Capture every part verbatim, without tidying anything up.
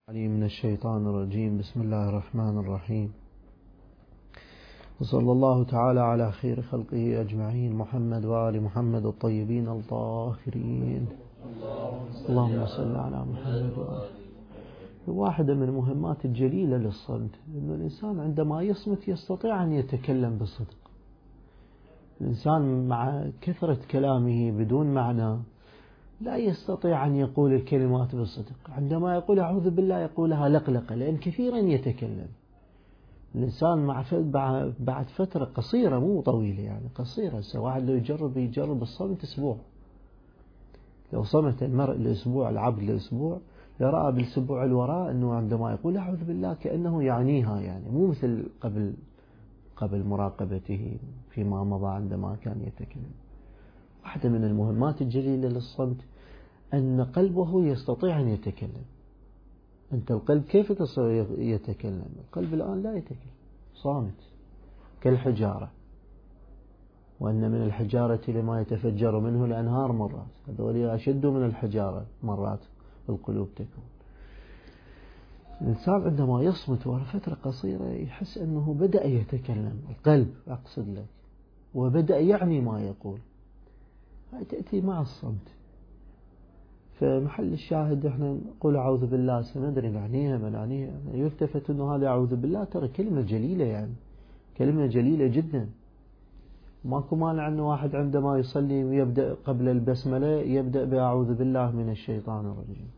علي من الشيطان الرجيم. بسم الله الرحمن الرحيم، وصلى الله تعالى على خير خلقه أجمعين، محمد وآل محمد الطيبين الطاهرين، اللهم صل على محمد وآل. واحدة من المهمات الجليلة للصمت أن الإنسان عندما يصمت يستطيع أن يتكلم بصدق. الإنسان مع كثرة كلامه بدون معنى لا يستطيع أن يقول الكلمات بصدق. عندما يقول أعوذ بالله يقولها لقلقة، لأن كثيرا يتكلم الإنسان مع بعد فترة قصيرة، مو طويلة يعني قصيرة. واحد لو يجرب يجرب الصمت أسبوع، لو صمت المرء لأسبوع، العبد لأسبوع، يرى بالأسبوع الوراء أنه عندما يقول أعوذ بالله كأنه يعنيها، يعني مو مثل قبل قبل مراقبته فيما مضى عندما كان يتكلم. واحدة من المهمات الجليلة للصمت أن قلبه يستطيع أن يتكلم. أنت القلب كيف يتكلم؟ القلب الآن لا يتكلم، صامت كالحجارة، وأن من الحجارة لما يتفجر منه الأنهار مرات، هذول أشد من الحجارة مرات القلوب تكون. الإنسان عندما يصمت ورا فترة قصيرة يحس أنه بدأ يتكلم، القلب أقصد لك، وبدأ يعني ما يقول. هاي تأتي مع الصمت. فمحل الشاهد احنا نقول أعوذ بالله سندري نعنيها ما نعنيها، يلتفت أنه هذا أعوذ بالله ترى كلمة جليلة، يعني كلمة جليلة جدا. ماكو مانع أنه واحد عندما يصلي ويبدأ قبل البسملة يبدأ بأعوذ بالله من الشيطان الرجيم،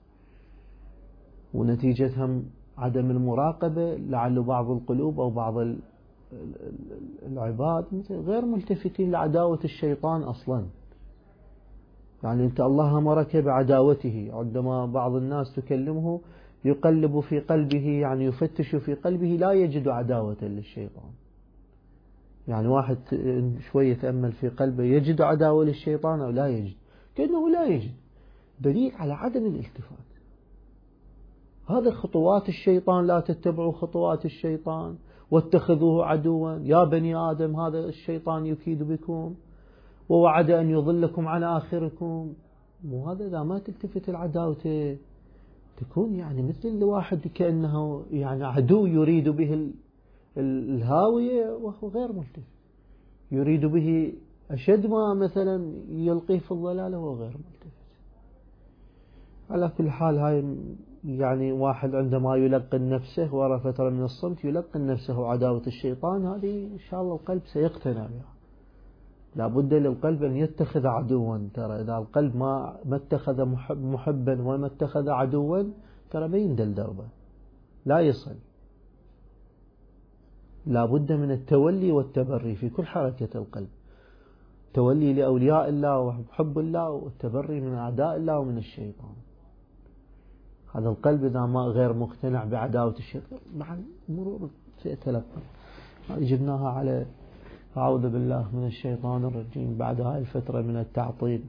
ونتيجتها عدم المراقبة لعل بعض القلوب أو بعض العباد غير ملتفتين لعداوة الشيطان أصلا. يعني أنت الله أمرك بعداوته، عندما بعض الناس تكلمه يقلب في قلبه، يعني يفتش في قلبه لا يجد عداوة للشيطان. يعني واحد شوية يتأمل في قلبه يجد عداوة للشيطان أو لا يجد؟ كأنه لا يجد، دليل على عدم الالتفات. هذا خطوات الشيطان، لا تتبعوا خطوات الشيطان واتخذوه عدوا يا بني آدم، هذا الشيطان يكيد بكم ووعد أن يضلكم عن آخركم. وهذا إذا ما تلتفت العداوة تكون يعني مثل الواحد كأنه يعني عدو يريد به الهاوية وهو غير ملتفت، يريد به أشد ما مثلا يلقيه في الضلال وهو غير ملتفت. على كل حال هاي يعني واحد عندما يلقن نفسه وراء فترة من الصمت يلقن نفسه عداوة الشيطان، هذه إن شاء الله القلب سيقتنع بها. لا بد للقلب أن يتخذ عدوا. ترى إذا القلب ما ما اتخذ محب محبا وما اتخذ عدوا ترى ما يندل دربه، لا يصل. لا بد من التولي والتبري في كل حركة القلب، تولي لأولياء الله وحب الله والتبري من أعداء الله ومن الشيطان. هذا القلب إذا ما غير مقتنع بعداوة الشيطان مع المرور سيتلقى. جبناها على أعوذ بالله من الشيطان الرجيم بعد هاي الفترة من التعطيل.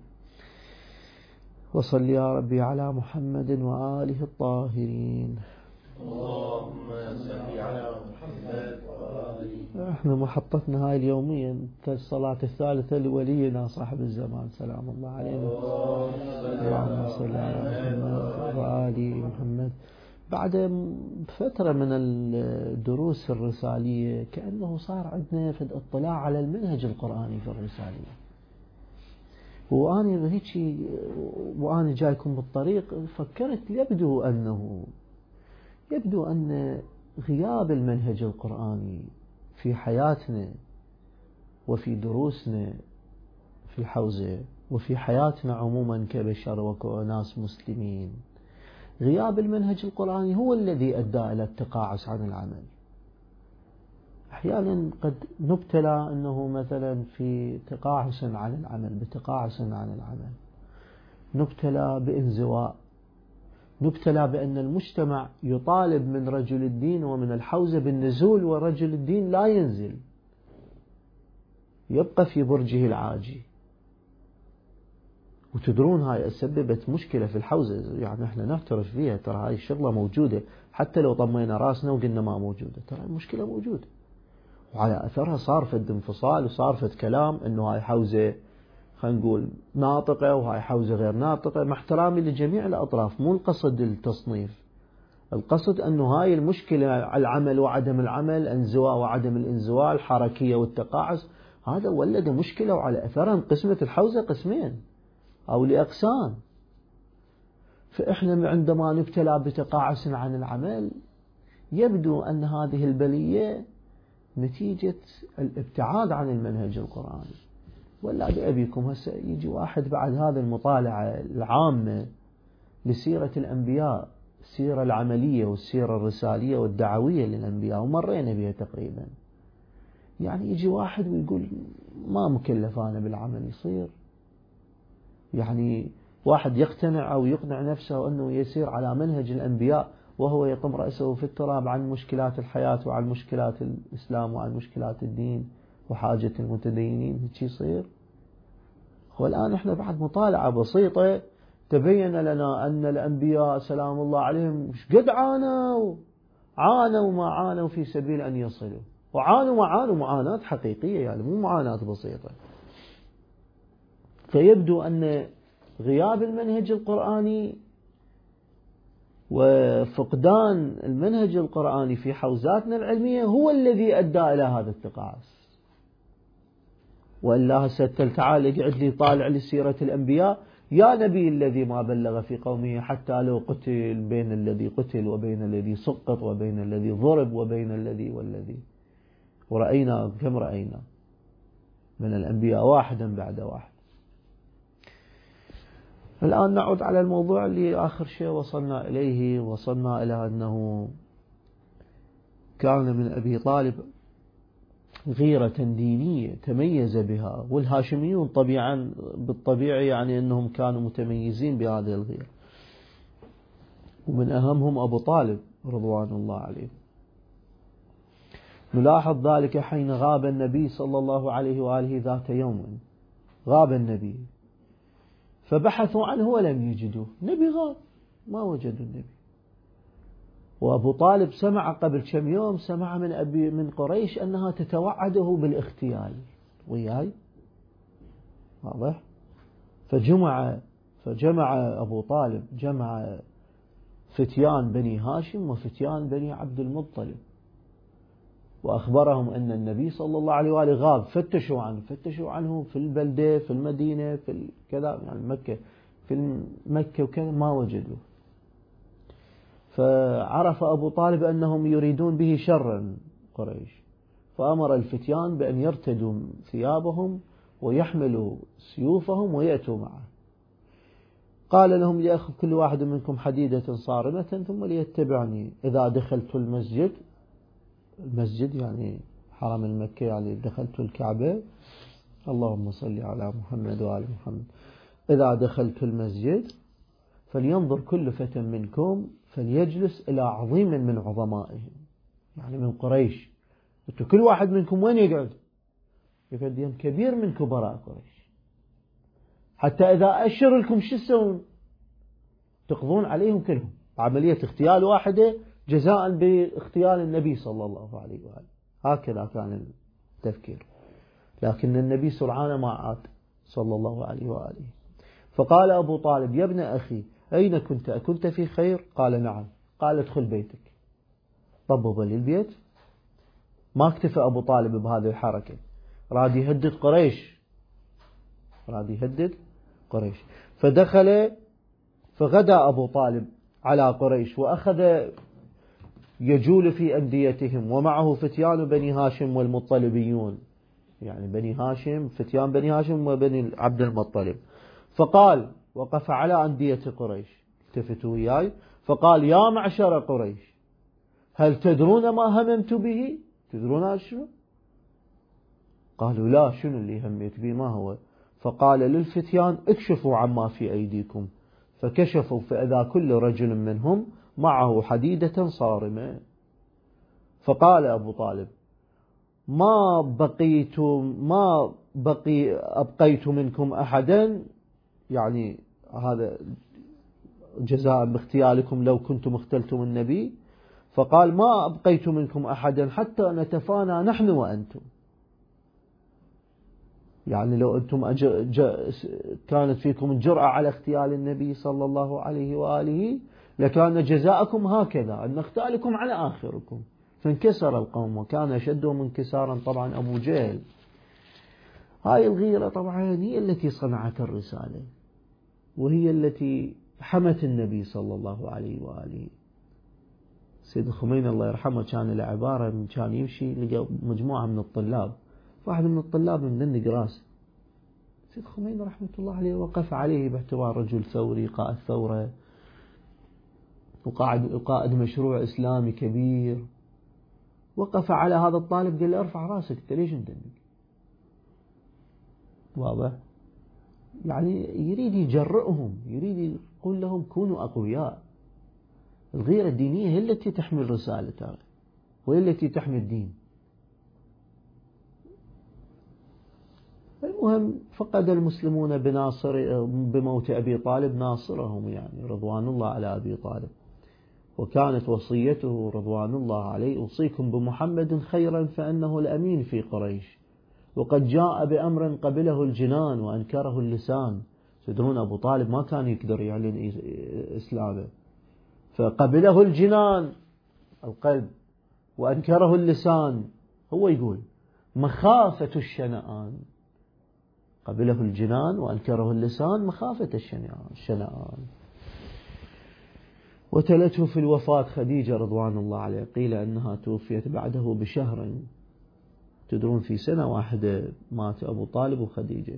وصل يا ربي على محمد وآله الطاهرين. اللهم صل على محمد وآله. احنا محطتنا هاي اليومية الصلاة الثالثة لولينا صاحب الزمان سلام الله عليه. اللهم صل على محمد وآل محمد. بعد فترة من الدروس الرسالية كأنه صار عندنا فد اطلاع على المنهج القرآني في الرسالية. وأنا هيك وأنا جايكم بالطريق فكرت يبدو أنه يبدو أن غياب المنهج القرآني في حياتنا وفي دروسنا في الحوزة وفي حياتنا عموما كبشر وكناس مسلمين، غياب المنهج القرآني هو الذي أدى إلى التقاعس عن العمل. أحيانا قد نبتلى أنه مثلا في تقاعس عن العمل بتقاعس عن العمل، نبتلى بانزواء، نبتلى بأن المجتمع يطالب من رجل الدين ومن الحوزة بالنزول ورجل الدين لا ينزل، يبقى في برجه العاجي. وتدرون هاي سببت مشكلة في الحوزة، يعني احنا نعترف فيها، ترى هاي الشغلة موجودة، حتى لو طمينا راسنا وقلنا ما موجودة ترى المشكلة موجودة. وعلى أثرها صار فد انفصال وصار فد كلام انه هاي حوزة خلينا نقول ناطقة وهاي حوزة غير ناطقة، مع احترامي لجميع الأطراف، مو القصد التصنيف، القصد أنه هاي المشكلة العمل وعدم العمل، الانزواء وعدم الانزواء، الحركية والتقاعس، هذا ولد مشكلة، وعلى أثرها انقسمت الحوزة قسمين أو لأقسام. فإحنا عندما نبتلى بتقاعس عن العمل يبدو أن هذه البلية نتيجة الابتعاد عن المنهج القرآني. ولا بأبيكم هسه يجي واحد بعد هذا المطالعة العامة لسيرة الأنبياء، السيرة العملية والسيرة الرسالية والدعوية للأنبياء، ومرينا بها تقريبا، يعني يجي واحد ويقول ما مكلف أنا بالعمل، يصير يعني واحد يقتنع أو يقنع نفسه أنه يسير على منهج الأنبياء وهو يطم رأسه في التراب عن مشكلات الحياة وعن مشكلات الإسلام وعن مشكلات الدين وحاجة المتدينين، هيك يصير. والآن احنا بعد مطالعة بسيطة تبين لنا أن الأنبياء سلام الله عليهم مش قد عانوا عانوا ما عانوا في سبيل أن يصلوا، وعانوا ما عانوا معاناة حقيقية، يعني مو معاناة بسيطة. فيبدو أن غياب المنهج القرآني وفقدان المنهج القرآني في حوزاتنا العلمية هو الذي أدى إلى هذا التقاعس. وإلا هسه تعال اقعد لي طالع لسيرة الأنبياء، يا نبي الذي ما بلغ في قومه حتى لو قتل، بين الذي قتل وبين الذي سقط وبين الذي ضرب وبين الذي والذي، ورأينا كم رأينا من الأنبياء واحدا بعد واحد. الآن نعود على الموضوع اللي آخر شيء وصلنا إليه، وصلنا إلى أنه كان من أبي طالب غيرة دينية تميز بها، والهاشميون طبيعا بالطبيعي يعني أنهم كانوا متميزين بهذه الغيرة، ومن أهمهم أبو طالب رضوان الله عليه. نلاحظ ذلك حين غاب النبي صلى الله عليه وآله ذات يوم، غاب النبي فبحثوا عنه ولم يجدوه، نبي غاب ما وجدوا النبي. وأبو طالب سمع قبل كم يوم سمع من أبي من قريش أنها تتوعده بالاغتيال وياي، واضح؟ فجمع فجمع أبو طالب جمع فتيان بني هاشم وفتيان بني عبد المطلب، وأخبرهم أن النبي صلى الله عليه وآله غاب، فتشوا عنه فتشوا عنه في البلدة في المدينة في كذا، يعني مكة في مكة وكذا، ما وجدوه. فعرف أبو طالب أنهم يريدون به شرا قريش، فأمر الفتيان بأن يرتدوا ثيابهم ويحملوا سيوفهم ويأتوا معه. قال لهم ليأخذ كل واحد منكم حديدة صارمة ثم ليتبعني، إذا دخلت المسجد، المسجد يعني حرم المكة، يعني دخلت الكعبة، اللهم صل على محمد وآل محمد، إذا دخلت المسجد فلينظر كل فتى منكم فليجلس إلى عظيم من عظمائهم، يعني من قريش، كل واحد منكم وين يقعد؟ يقعد يم كبير من كبراء قريش، حتى إذا أشر لكم شو تسوون؟ تقضون عليهم كلهم، عملية اغتيال واحدة جزاء باغتيال النبي صلى الله عليه وآله. هكذا كان التفكير، لكن النبي سرعان ما عاد صلى الله عليه وآله. فقال أبو طالب يا ابن أخي أين كنت؟ أكنت في خير؟ قال نعم. قال ادخل بيتك. طبب لي البيت. ما اكتفى أبو طالب بهذه الحركة، راد يهدد قريش، راد يهدد قريش. فدخل فغدا أبو طالب على قريش وأخذ يجول في أنديتهم، ومعه فتيان بني هاشم والمطلبيون، يعني بني هاشم فتيان بني هاشم وبني عبد المطلب. فقال وقف على أندية قريش، التفتوا وياي، فقال يا معشر قريش هل تدرون ما هممت به؟ تدرون شنو؟ قالوا لا، شنو اللي هميت به ما هو؟ فقال للفتيان اكشفوا عما في أيديكم، فكشفوا فإذا كل رجل منهم معه حديدة صارمة. فقال أبو طالب ما بقيت ما بقي أبقيت منكم أحدا، يعني هذا جزاء باغتيالكم لو كنتم اغتلتم النبي. فقال ما أبقيت منكم أحدا حتى نتفانى نحن وأنتم، يعني لو أنتم أج... ج... كانت فيكم الجرأة على اغتيال النبي صلى الله عليه وآله لكان جزاءكم هكذا أن نختالكم على آخركم. فانكسر القوم، وكان أشدهم انكسارا طبعا أبو جهل. هاي الغيرة طبعا هي التي صنعت الرسالة، وهي التي حمت النبي صلى الله عليه وآله. سيد الخميني الله يرحمه كان له عبارة، من كان يمشي لقى مجموعة من الطلاب، واحد من الطلاب مدنق راسه. سيد الخميني رحمة الله عليه وقف عليه باعتبار رجل ثوري قائد ثورة وقائد قائد مشروع إسلامي كبير، وقف على هذا الطالب قال له ارفع راسك انت ليش مدنق؟ واضح؟ يعني يريد يجرئهم، يريد يقول لهم كونوا أقوياء. الغيرة الدينية هي التي تحمل رسالتها، وهي التي تحمي الدين. المهم فقد المسلمون بناصر بموت أبي طالب ناصرهم، يعني رضوان الله على أبي طالب. وكانت وصيته رضوان الله عليه: أوصيكم بمحمد خيرا فإنه الأمين في قريش، وقد جاء بأمر قبله الجنان وأنكره اللسان. تدرون أبو طالب ما كان يقدر يعلن إسلامه، فقبله الجنان القلب وأنكره اللسان. هو يقول مخافة الشنآن، قبله الجنان وأنكره اللسان مخافة الشنآن. وتلته في الوفاة خديجة رضوان الله عليه، قيل أنها توفيت بعده بشهر. تدرون في سنة واحدة مات أبو طالب وخديجة.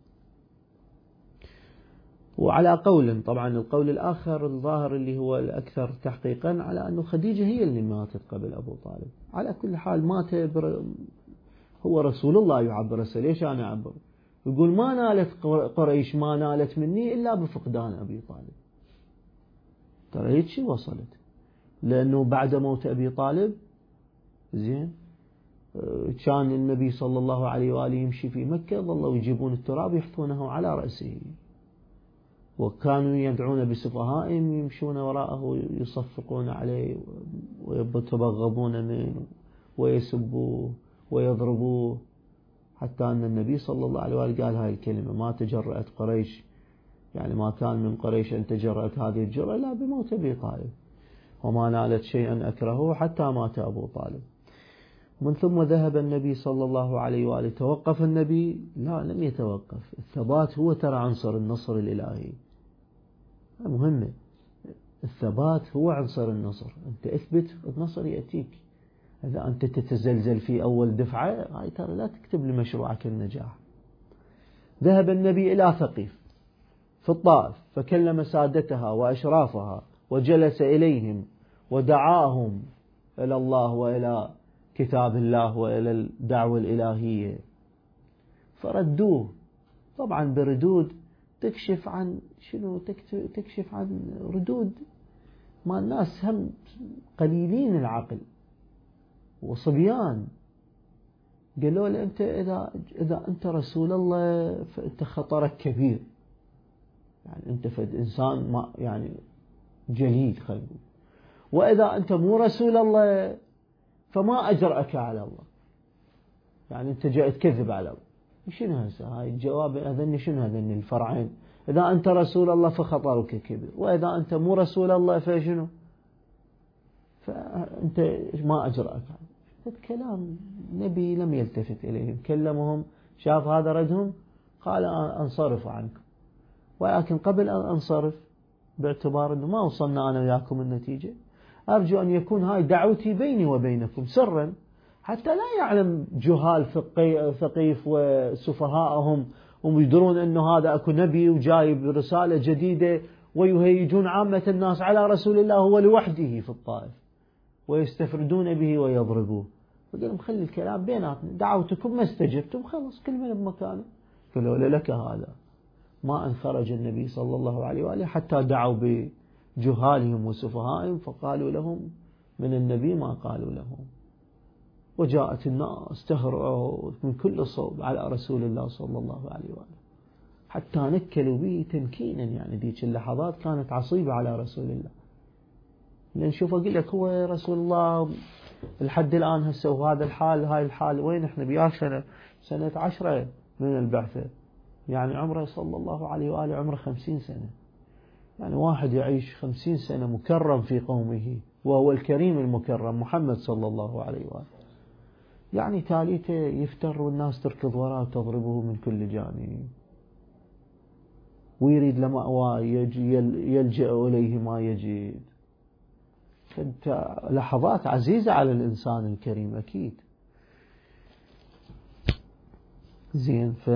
وعلى قول، طبعا القول الآخر الظاهر اللي هو الأكثر تحقيقا، على أنه خديجة هي اللي ماتت قبل أبو طالب. على كل حال مات بر... هو رسول الله يعبر. ليش أنا أعبر؟ يقول ما نالت قريش ما نالت مني إلا بفقدان أبي طالب. ترى هيك شي وصلت، لأنه بعد موت أبي طالب زين كان النبي صلى الله عليه وآله يمشي في مكة، ظلوا يجيبون التراب يحثونه على رأسه، وكانوا يدعون بسفهائهم يمشون وراءه يصفقون عليه ويتبغضون منه ويسبوه ويضربوه، حتى أن النبي صلى الله عليه وآله قال هاي الكلمة: ما تجرأت قريش، يعني ما كان من قريش أن تجرأت هذه الجرأة لا بموت أبي طالب، وما نالت شيئا أكرهه حتى مات أبو طالب. من ثم ذهب النبي صلى الله عليه وآله. توقف النبي؟ لا، لم يتوقف. الثبات هو ترى عنصر النصر الإلهي، مهمة. الثبات هو عنصر النصر. أنت اثبت النصر يأتيك. إذا أنت تتزلزل في أول دفعة، هاي ترى لا تكتب لمشروعك النجاح. ذهب النبي إلى ثقيف في الطائف، فكلم سادتها وأشرافها وجلس إليهم ودعاهم إلى الله وإلى كتاب الله وإلى الدعوة الإلهية، فردوه. طبعا بردود تكشف عن شنو؟ تكشف عن ردود ما الناس هم قليلين العقل وصبيان. قالوا له أنت إذا إذا أنت رسول الله فأنت خطرك كبير، يعني أنت فد إنسان ما يعني جليل خلينا، وإذا أنت مو رسول الله فما أجرأك على الله، يعني أنت جاي تكذب على الله. شنو هسه هاي الجواب؟ هذني شنو هذني الفرعين؟ إذا أنت رسول الله فخطرك كبير، وإذا أنت مو رسول الله فشنو؟ فأنت ما أجرأك. كلام نبي لم يلتفت إليهم، كلمهم، شاف هذا ردهم، قال أنصرف عنكم. ولكن قبل أن أنصرف، باعتبار أنه ما وصلنا أنا وياكم النتيجة، أرجو أن يكون هاي دعوتي بيني وبينكم سرا، حتى لا يعلم جهال ثقيف وسفهاءهم ويدرون أنه هذا أكو نبي وجايب رسالة جديدة، ويهيجون عامة الناس على رسول الله هو لوحده في الطائف، ويستفردون به ويضربوه. فقال لهم خلي الكلام بيناتنا، دعوتكم ما استجبتم، خلص كل من بمكانه. قالوا لك هذا. ما أن خرج النبي صلى الله عليه وآله حتى دعوا بجهالهم وسفهائهم، فقالوا لهم من النبي ما قالوا لهم، وجاءت الناس تهرع من كل صوب على رسول الله صلى الله عليه وآله، حتى نكلوا به تنكينا. يعني ذيك اللحظات كانت عصيبة على رسول الله، لأن شوف أقول لك هو رسول الله لحد الآن هسه وهذا الحال، هاي الحال وين احنا بيا سنة سنة عشرة من البعثة، يعني عمره صلى الله عليه وآله عمره خمسين سنة. يعني واحد يعيش خمسين سنة مكرم في قومه وهو الكريم المكرم محمد صلى الله عليه وآله، يعني تاليته يفتر والناس تركض وراء وتضربه من كل جانب، ويريد لمأوى يلجأ إليه ما يجد. لحظات عزيزة على الإنسان الكريم أكيد. زين. ف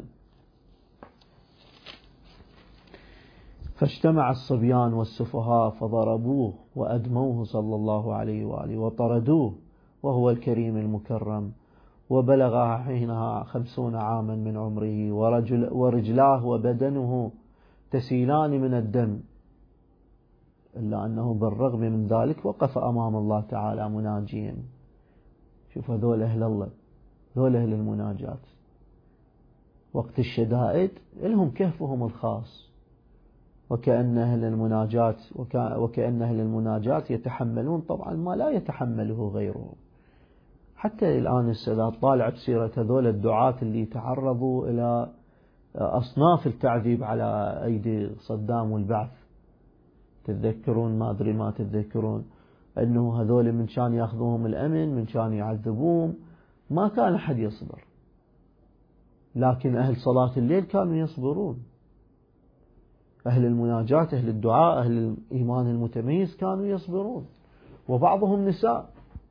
فاجتمع الصبيان والسفهاء فضربوه وأدموه صلى الله عليه وآله وطردوه وهو الكريم المكرم، وبلغ حينها خمسون عاما من عمره، ورجل ورجلاه وبدنه تسيلان من الدم، إلا أنه بالرغم من ذلك وقف أمام الله تعالى مناجيا. شوف هذول أهل الله، هذول أهل المناجاة، وقت الشدائد لهم كهفهم الخاص، وكأن أهل المناجاة وكأن أهل المناجاة يتحملون طبعا ما لا يتحمله غيرهم. حتى الآن السادات طالع بسيرة هذول الدعاة اللي تعرضوا إلى أصناف التعذيب على أيدي صدام والبعث. تتذكرون ما أدري ما تتذكرون أنه هذول من كان يأخذوهم الأمن، من كان يعذبوهم، ما كان أحد يصبر، لكن أهل صلاة الليل كانوا يصبرون، أهل المناجاة، أهل الدعاء، أهل الإيمان المتميز كانوا يصبرون، وبعضهم نساء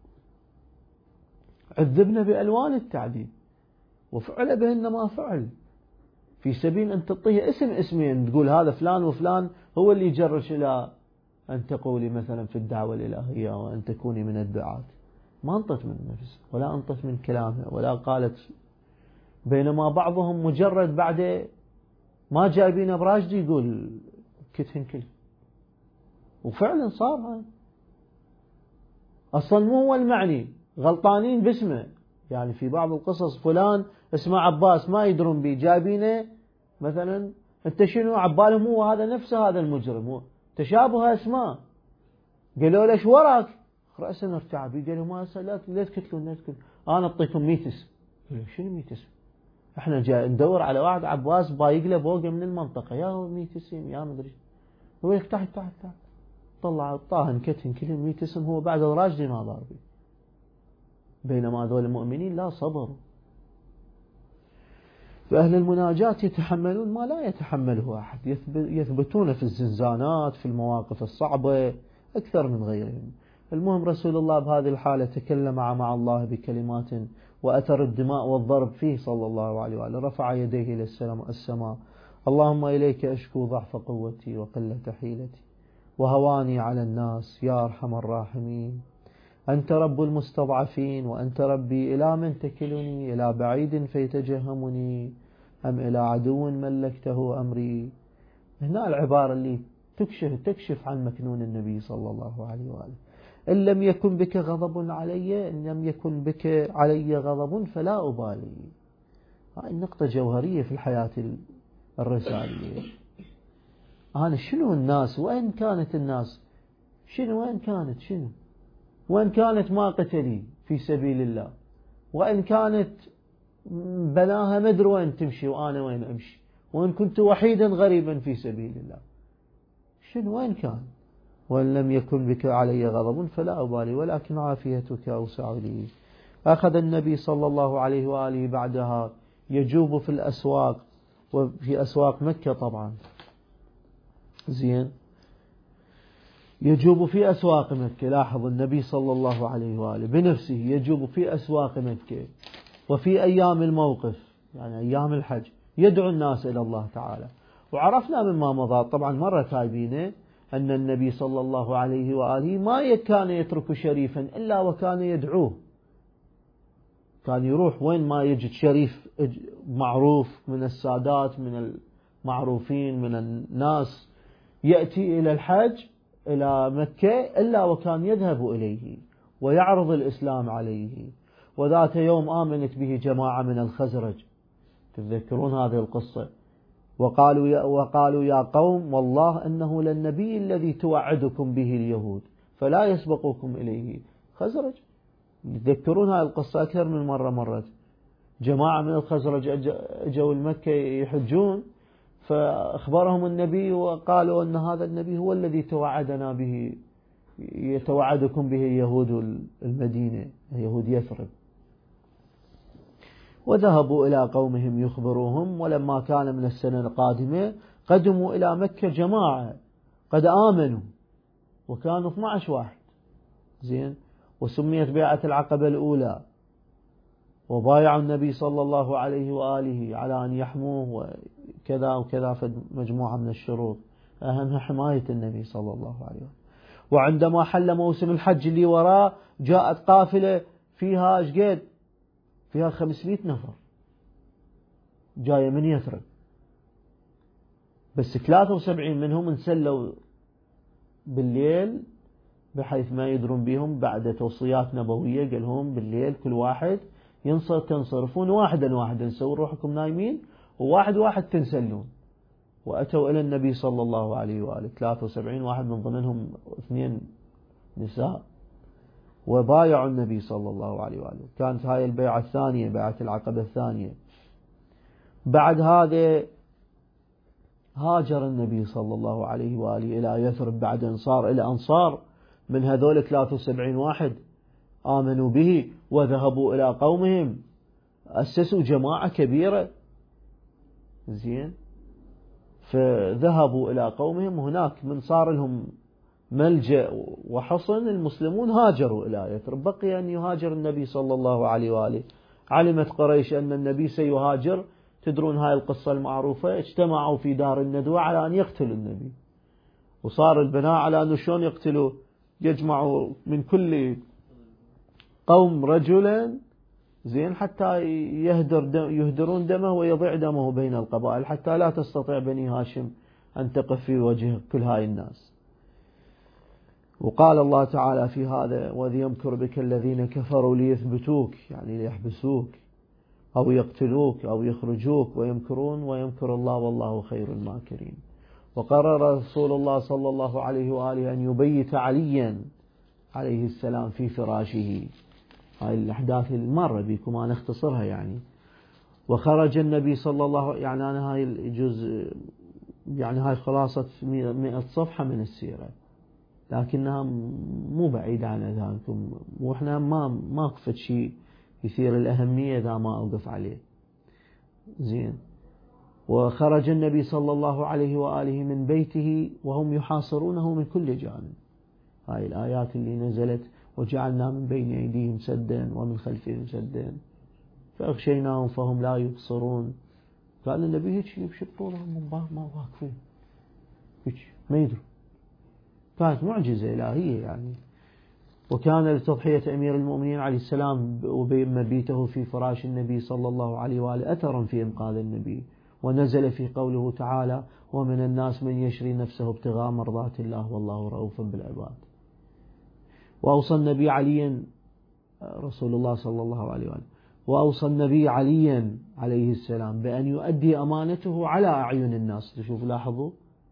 عذبنا بألوان التعذيب وفعل بهن ما فعل، في سبيل أن تعطيه اسم اسمين، تقول هذا فلان وفلان هو اللي يجرش إلى أن تقولي مثلا في الدعوة الإلهية وأن تكوني من الدعاة. ما انطت من نفسها ولا انطت من كلامها ولا قالت، بينما بعضهم مجرد بعد ما جايبين براجدي يقول كتهن كل، وفعلا صار هذا. أصلا مو هو المعني، غلطانين باسمه، يعني في بعض القصص فلان اسمه عباس ما يدرون به، جايبينه مثلا انت شنو عبالهم هو هذا نفسه هذا المجرم، تشابه اسماء. قالوا له ايش وراك؟ رأسا ارتعب، قالوا ما لا لا تقتلون لا تقتلون، انا اعطيكم مئة اسم. قالوا شنو مئة اسم؟ احنا جاي ندور على واحد عباس بايق له بوقه من المنطقه، يا مئة اسم يا مدري. هو يقول تعال تعال تعال، طلع طاهن كتهن كلهم مئة اسم، هو بعد الراجدي ما ضاربي. بينما هذول المؤمنين لا صبروا. فأهل المناجاة يتحملون ما لا يتحمله أحد، يثبتون في الزنزانات في المواقف الصعبة أكثر من غيرهم. المهم رسول الله بهذه الحالة تكلم مع الله بكلمات وأثر الدماء والضرب فيه صلى الله عليه وآله، رفع يديه إلى السماء: اللهم إليك أشكو ضعف قوتي وقلة حيلتي وهواني على الناس يا أرحم الراحمين، أنت رب المستضعفين وأنت ربي، إلى من تكلني؟ إلى بعيد فيتجهمني أم إلى عدو ملكته أمري؟ هنا العبارة اللي تكشف تكشف عن مكنون النبي صلى الله عليه وآله: إن لم يكن بك غضب علي، إن لم يكن بك علي غضب فلا أبالي. هاي النقطة جوهرية في الحياة الرسالية. أنا شنو الناس؟ وين كانت الناس؟ شنو وين كانت؟ شنو وين كانت؟ ما قتلي في سبيل الله، وإن كانت بناها مدري وين تمشي وأنا وين أمشي، وإن كنت وحيدا غريبا في سبيل الله، شنو وين كان؟ وإن لم يكن بك علي غضب فلا أبالي ولكن عافيتك أوسع لي. أخذ النبي صلى الله عليه وآله بعدها يجوب في الأسواق، وفي أسواق مكة طبعا، زين، يجوب في أسواق مكة. لاحظ النبي صلى الله عليه وآله بنفسه يجوب في أسواق مكة وفي أيام الموقف، يعني أيام الحج، يدعو الناس إلى الله تعالى. وعرفنا مما مضى طبعا مرة تايبينه أن النبي صلى الله عليه وآله ما كان يترك شريفا إلا وكان يدعوه، كان يروح وين ما يجد شريف معروف من السادات من المعروفين من الناس يأتي إلى الحج إلى مكة إلا وكان يذهب إليه ويعرض الإسلام عليه. وذات يوم آمنت به جماعة من الخزرج، تذكرون هذه القصة، وقالوا يا, وقالوا يا قوم والله أنه للنبي الذي توعدكم به اليهود فلا يسبقوكم إليه. خزرج، تذكرون هذه القصة أكثر من مرة مرت. جماعة من الخزرج أجوا المكة يحجون، فأخبرهم النبي وقالوا أن هذا النبي هو الذي توعدنا به، يتوعدكم به يهود المدينة، يهود يثرب. وذهبوا إلى قومهم يخبروهم. ولما كان من السنة القادمة قدموا إلى مكة جماعة قد آمنوا، وكانوا اثني عشر واحد. زين. وسميت بيعة العقبة الأولى. وبايعوا النبي صلى الله عليه وآله على أن يحموه وكذا وكذا، في مجموعة من الشروط أهمها حماية النبي صلى الله عليه وآله. وعندما حل موسم الحج اللي وراه جاءت قافلة فيها ايش قد؟ فيها خمسمائة نفر جاية من يثرب، بس ثلاثة وسبعين منهم انسلوا بالليل بحيث ما يدرون بهم، بعد توصيات نبوية قال لهم بالليل كل واحد ينصر تنصرفون واحدا واحدا، سووا روحكم نايمين وواحد واحد تنسلون. وأتوا إلى النبي صلى الله عليه وآله ثلاثة وسبعين واحد، من ضمنهم اثنين نساء، وبايعوا النبي صلى الله عليه وآله. كانت هاي البيعة الثانية، بيعة العقبة الثانية. بعد هذا هاجر النبي صلى الله عليه وآله إلى يثرب بعد أن صار إلى أنصار من هذول ثلاثة وسبعين واحد آمنوا به، وذهبوا إلى قومهم، أسسوا جماعة كبيرة. زين. فذهبوا إلى قومهم، هناك من صار لهم ملجأ وحصن المسلمون هاجروا إلى يثرب. بقي أن يهاجر النبي صلى الله عليه وآله. علمت قريش أن النبي سيهاجر، تدرون هاي القصة المعروفة، اجتمعوا في دار الندوة على أن يقتلوا النبي، وصار البناء على أنه شلون يقتلوا، يجمعوا من كل قوم رجلا، زين، حتى يهدر دم يهدرون دمه ويضيع دمه بين القبائل، حتى لا تستطيع بني هاشم أن تقف في وجه كل هاي الناس. وقال الله تعالى في هذا: وإذ يمكر بك الذين كفروا ليثبتوك، يعني ليحبسوك أو يقتلوك أو يخرجوك، ويمكرون ويمكر الله والله خير الماكرين. وقرر رسول الله صلى الله عليه وآله أن يبيت عليا عليه السلام في فراشه. هاي الأحداث المرة بكم أنا أختصرها يعني. وخرج النبي صلى الله، يعني أنا هاي الجزء يعني هاي خلاصة مئة صفحة من السيرة، لكنها مو بعيدة عن أذهانكم، وإحنا ما ما قفت شيء يثير الأهمية إذا ما أوقف عليه. زين. وخرج النبي صلى الله عليه وآله من بيته وهم يحاصرونه من كل جانب. هاي الآيات اللي نزلت: وجعلنا من بين أيديهم سدا ومن خلفهم سدا فأغشيناهم فهم لا يبصرون. قال النبي هيك يبشطونهم ما واقفين، هيك ما يدروا. كانت معجزة إلهية يعني. وكان لتضحية أمير المؤمنين عليه السلام ومبيته في فراش النبي صلى الله عليه وآله أثرا في إنقاذ النبي. ونزل في قوله تعالى: ومن الناس من يشري نفسه ابتغاء مرضات الله والله رؤوف بالعباد. وأوصى النبي عليا رسول الله صلى الله عليه وآله وأوصى النبي عليا عليه السلام بأن يؤدي أمانته على أعين الناس. تشوف لاحظوا،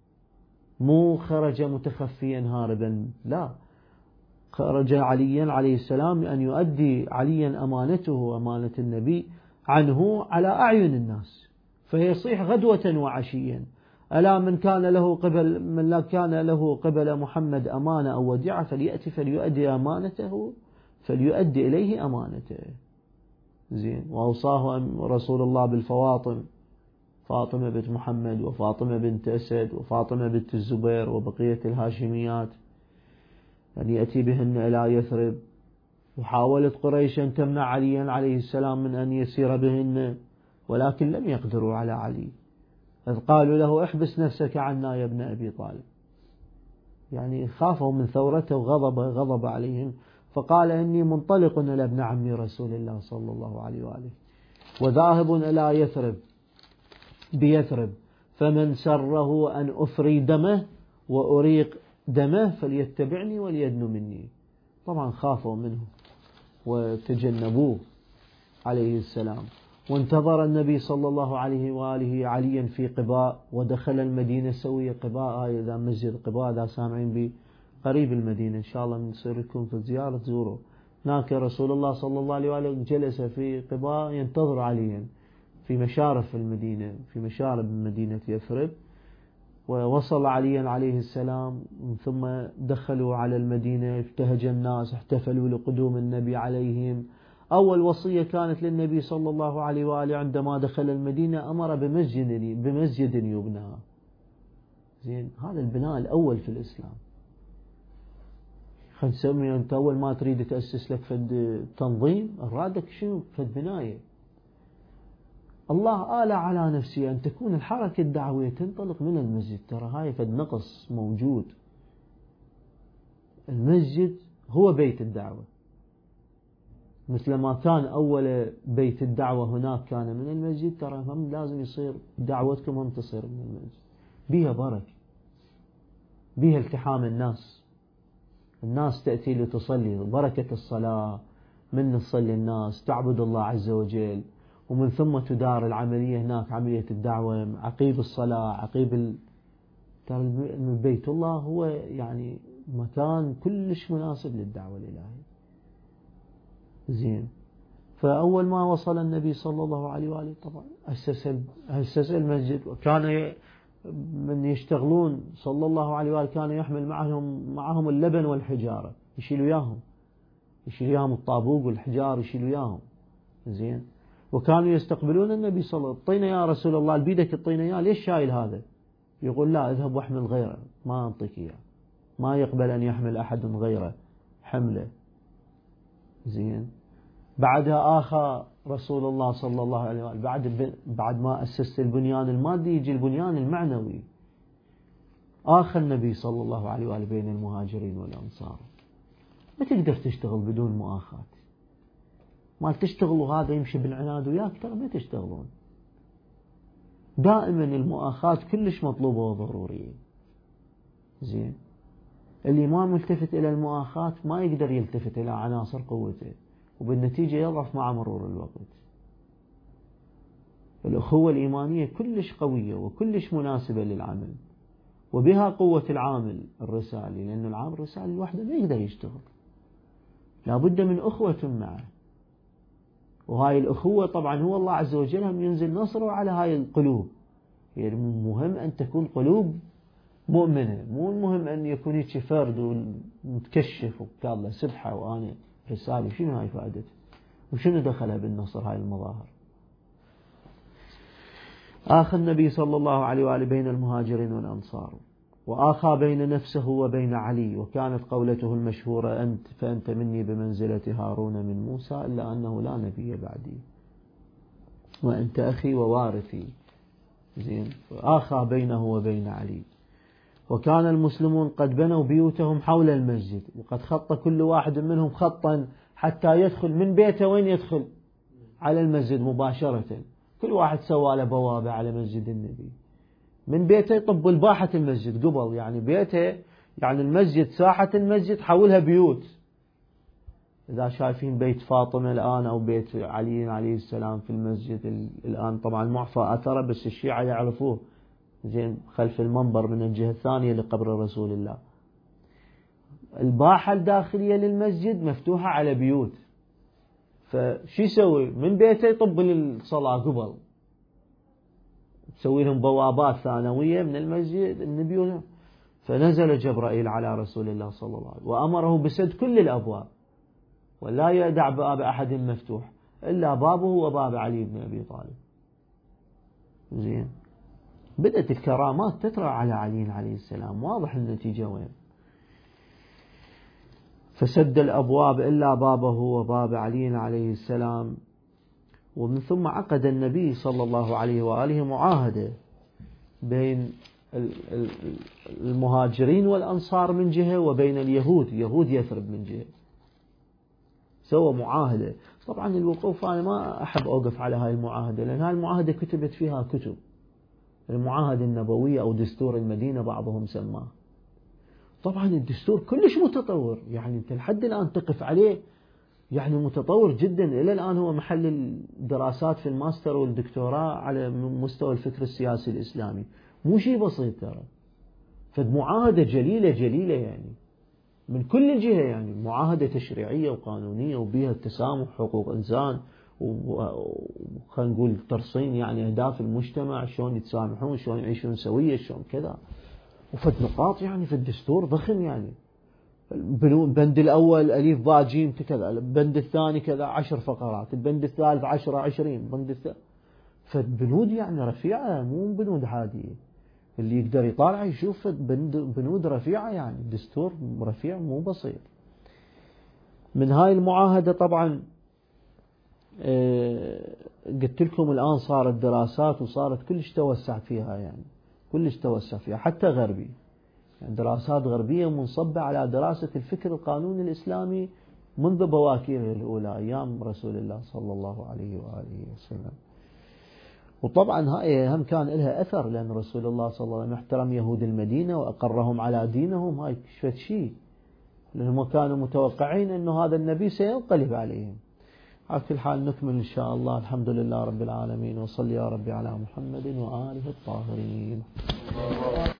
مو خرج متخفيا هاربا، لا، خرج عليا عليه السلام أن يؤدي عليا أمانته أمانة النبي عنه على أعين الناس، فيصيح غدوة وعشيا: ألا من كان له قبل من لا كان له قبل محمد أمانة أو وديعة فليأتي فليؤدي أمانته فليؤدي إليه أمانته. زين. وأوصاه رسول الله بالفواطم: فاطمة بنت محمد وفاطمة بنت أسد وفاطمة بنت الزبير وبقية الهاشميات، أن يأتي بهن إلى يثرب. وحاولت قريش أن تمنع عليا عليه السلام من أن يسير بهن، ولكن لم يقدروا على علي، إذ قالوا له: احبس نفسك عنا يا ابن أبي طالب. يعني خافوا من ثورته وغضب غضب عليهم، فقال: إني منطلق إلى ابن عم رسول الله صلى الله عليه وآله وذاهب إلى يثرب بيثرب، فمن سره أن أفري دمه وأريق دمه فليتبعني وليدن مني. طبعا خافوا منه وتجنبوه عليه السلام. وانتظر النبي صلى الله عليه وآله عليا في قباء، ودخل المدينة سوية. قباء إذا مسجد قباء إذا سامعين به قريب المدينة، إن شاء الله نصير لكم في الزيارة تزوره. هناك رسول الله صلى الله عليه وآله جلس في قباء ينتظر عليا في مشارف المدينة، في مشارف مدينة يثرب. ووصل علي عليه السلام ثم دخلوا على المدينة، ابتهج الناس، احتفلوا لقدوم النبي عليهم. أول وصية كانت للنبي صلى الله عليه وآله عندما دخل المدينة، أمر بمسجد بمسجد يبنى. زين، هذا البناء الأول في الإسلام. خلينا نسمي أنت أول ما تريد تأسس لك فد تنظيم، أرادك شنو؟ فد بناية. الله آل على نفسه أن تكون الحركة الدعوية تنطلق من المسجد. ترى هاي فد نقص موجود. المسجد هو بيت الدعوة، مثل ما كان أول بيت الدعوة هناك كان من المسجد، ترى هم لازم يصير دعوتكم هم تصير من المسجد. بيها بركة، بيها التحام الناس، الناس تأتي لتصلي، بركة الصلاة من تصلي الناس تعبد الله عز وجل، ومن ثم تدار العملية هناك، عملية الدعوة عقيب الصلاة عقيب ال... ترى بيت الله هو يعني مكان كلش مناسب للدعوة الإلهية. زين، فأول ما وصل النبي صلى الله عليه وآله طبعا أسس أسس المسجد، وكان من يشتغلون صلى الله عليه وآله كان يحمل معهم معهم اللبن والحجارة، يشيل وياهم يشيل وياهم الطابوق والحجار، يشيل وياهم. زين، وكانوا يستقبلون النبي صلى الله عليه وسلم، طينا يا رسول الله البيدك الطينا يا، ليش شايل هذا؟ يقول لا، اذهب واحمل غيره، ما أنطيك إياه، ما يقبل أن يحمل أحد غيره حمله. زين، بعدها آخى رسول الله صلى الله عليه وسلم، بعد بعد ما أسست البنيان المادي يجي البنيان المعنوي. آخى النبي صلى الله عليه وآله بين المهاجرين والأنصار. ما تقدر تشتغل بدون مؤاخاة، ما تشتغلوا هذا يمشي بالعناد وياك، ترى ما تشتغلون. دائما المؤاخاة كلش مطلوبة وضرورية. زين، اللي ما ملتفت إلى المؤاخاة ما يقدر يلتفت إلى عناصر قوته، وبالنتيجة يضعف مع مرور الوقت. الأخوة الإيمانية كلش قوية وكلش مناسبة للعمل، وبها قوة العامل الرسالي، لأن العامل الرسالي لوحده ما يقدر يشتغل، لابد من أخوة معه. وهاي الأخوة طبعا هو الله عز وجل هم ينزل نصره على هاي القلوب. يعني مهم أن تكون قلوب مؤمنة، مو المهم أن يكون هيك فرد ومتكشف وقال سبحة وأنا رسالة. شنو هاي فائدته؟ وشنو دخلها بالنصر هاي المظاهر؟ آخى النبي صلى الله عليه وآله بين المهاجرين والأنصار، وآخى بين نفسه وبين علي، وكانت قولته المشهورة أنت فأنت مني بمنزلة هارون من موسى، إلا أنه لا نبي بعدي وأنت أخي ووارثي. زين، آخى بينه وبين علي. وكان المسلمون قد بنوا بيوتهم حول المسجد، وقد خط كل واحد منهم خطا حتى يدخل من بيته. وين يدخل؟ على المسجد مباشرة. كل واحد سوى له بوابة على مسجد النبي، من بيته يطب الباحة المسجد قبل، يعني بيته يعني المسجد ساحة المسجد حولها بيوت. إذا شايفين بيت فاطمة الآن أو بيت علي عليه السلام في المسجد الآن، طبعا معفى أثره بس الشيعة يعرفوه. زين، خلف المنبر من الجهة الثانية لقبر رسول الله. الباحة الداخلية للمسجد مفتوحة على بيوت، فشي يسوي؟ من بيته يطب للصلاة قبل، تسوي لهم بوابات ثانوية من المسجد النبي. فنزل جبرائيل على رسول الله صلى الله عليه وسلم وأمره بسد كل الأبواب، ولا يدع باب أحد مفتوح إلا بابه وباب علي بن أبي طالب. زين، بدأت الكرامات تترى على علي عليه السلام، واضح النتيجة وين. فسد الأبواب إلا بابه وباب علي عليه السلام. ومن ثم عقد النبي صلى الله عليه وآله معاهدة بين المهاجرين والأنصار من جهة، وبين اليهود يهود يثرب من جهة. سوى معاهدة. طبعا الوقوف أنا ما أحب أوقف على هاي المعاهدة، لأن هاي المعاهدة كتبت فيها كتب، المعاهدة النبوية أو دستور المدينة بعضهم سماه. طبعا الدستور كلش متطور، يعني أنت لحد الآن تقف عليه، يعني متطور جدا. إلى الآن هو محل الدراسات في الماستر والدكتوراه على مستوى الفكر السياسي الإسلامي، مو شيء بسيط ترى. فمعاهدة جليلة جليلة يعني من كل جهة، يعني معاهدة تشريعية وقانونية، وبها التسامح، حقوق إنسان، وخلينا نقول ترسيم يعني أهداف المجتمع، شلون يتسامحون، شلون يعيشون سوية، شلون كذا، وفد نقاط يعني في الدستور ضخم يعني. البند الأول أليف باء جيم كذا، البند الثاني كذا عشر فقرات، البند الثالث عشرة عشرين، البند الثالث فالبنود يعني رفيعة، مو بنود عادية. اللي يقدر يطالع يشوف بنود رفيعة، يعني دستور رفيع مو بسيط. من هاي المعاهدة طبعا قلت لكم الآن صارت دراسات وصارت كلش توسع فيها، يعني كلش توسع فيها حتى غربي، يعني دراسات غربية منصبة على دراسة الفكر القانوني الإسلامي منذ بواكيره الأولى أيام رسول الله صلى الله عليه وآله وسلم. وطبعا هاي هم كان لها أثر، لأن رسول الله صلى الله عليه وسلم احترم يهود المدينة وأقرهم على دينهم، هاي كشفت شيء، لأنهم كانوا متوقعين أنه هذا النبي سينقلب عليهم. على كل حال نكمل إن شاء الله. الحمد لله رب العالمين، وصل يا ربي على محمد وآله الطاهرين.